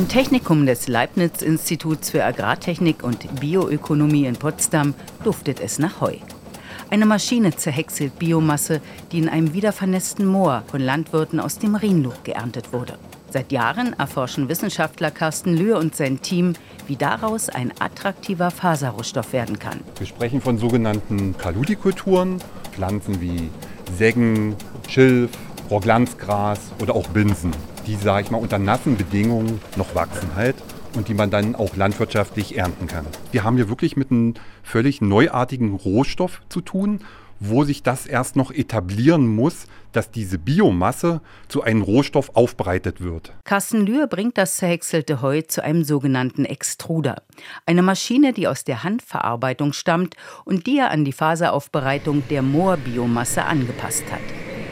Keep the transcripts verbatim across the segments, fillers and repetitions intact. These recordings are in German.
Im Technikum des Leibniz-Instituts für Agrartechnik und Bioökonomie in Potsdam duftet es nach Heu. Eine Maschine zerhäckselt Biomasse, die in einem wiedervernässten Moor von Landwirten aus dem Rhinluch geerntet wurde. Seit Jahren erforschen Wissenschaftler Carsten Lühr und sein Team, wie daraus ein attraktiver Faserrohstoff werden kann. Wir sprechen von sogenannten Paludikulturen, Pflanzen wie Seggen, Schilf, Rohrglanzgras oder auch Binsen, die, sage ich mal, unter nassen Bedingungen noch wachsen halt und die man dann auch landwirtschaftlich ernten kann. Wir haben hier wirklich mit einem völlig neuartigen Rohstoff zu tun, wo sich das erst noch etablieren muss, dass diese Biomasse zu einem Rohstoff aufbereitet wird. Carsten Lühr bringt das zerhäckselte Heu zu einem sogenannten Extruder. Eine Maschine, die aus der Handverarbeitung stammt und die er an die Faseraufbereitung der Moorbiomasse angepasst hat.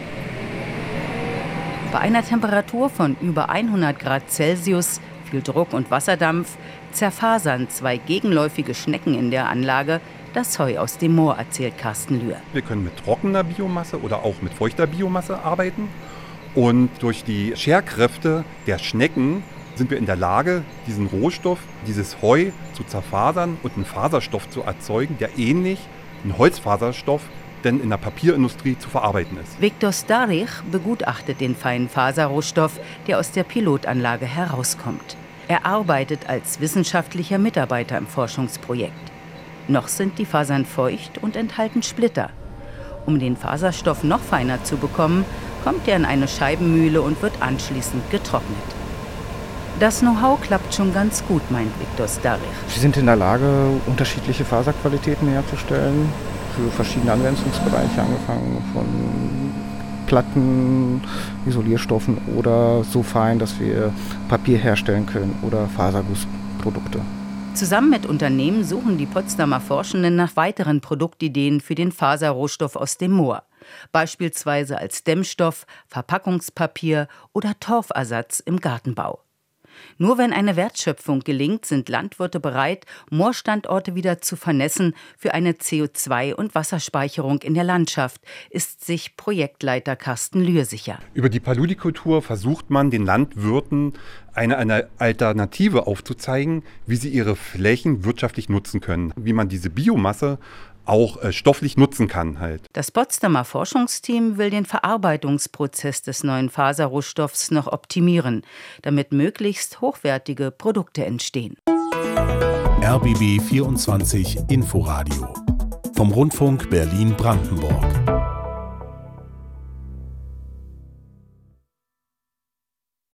Bei einer Temperatur von über hundert Grad Celsius, viel Druck und Wasserdampf, zerfasern zwei gegenläufige Schnecken in der Anlage das Heu aus dem Moor, erzählt Carsten Lühr. Wir können mit trockener Biomasse oder auch mit feuchter Biomasse arbeiten. Und durch die Scherkräfte der Schnecken sind wir in der Lage, diesen Rohstoff, dieses Heu zu zerfasern und einen Faserstoff zu erzeugen, der ähnlich ein Holzfaserstoff denn in der Papierindustrie zu verarbeiten ist. Viktor Starich begutachtet den feinen Faserrohstoff, der aus der Pilotanlage herauskommt. Er arbeitet als wissenschaftlicher Mitarbeiter im Forschungsprojekt. Noch sind die Fasern feucht und enthalten Splitter. Um den Faserstoff noch feiner zu bekommen, kommt er in eine Scheibenmühle und wird anschließend getrocknet. Das Know-how klappt schon ganz gut, meint Viktor Starich. Wir sind in der Lage, unterschiedliche Faserqualitäten herzustellen. Für verschiedene Anwendungsbereiche, angefangen von Platten, Isolierstoffen oder so fein, dass wir Papier herstellen können oder Fasergussprodukte. Zusammen mit Unternehmen suchen die Potsdamer Forschenden nach weiteren Produktideen für den Faserrohstoff aus dem Moor. Beispielsweise als Dämmstoff, Verpackungspapier oder Torfersatz im Gartenbau. Nur wenn eine Wertschöpfung gelingt, sind Landwirte bereit, Moorstandorte wieder zu vernässen für eine C O zwei- und Wasserspeicherung in der Landschaft, ist sich Projektleiter Carsten Lühr sicher. Über die Paludikultur versucht man den Landwirten eine, eine Alternative aufzuzeigen, wie sie ihre Flächen wirtschaftlich nutzen können, wie man diese Biomasse auch äh, stofflich nutzen kann halt. Das Potsdamer Forschungsteam will den Verarbeitungsprozess des neuen Faserrohstoffs noch optimieren, damit möglichst hochwertige Produkte entstehen. R B B vierundzwanzig Inforadio vom Rundfunk Berlin-Brandenburg.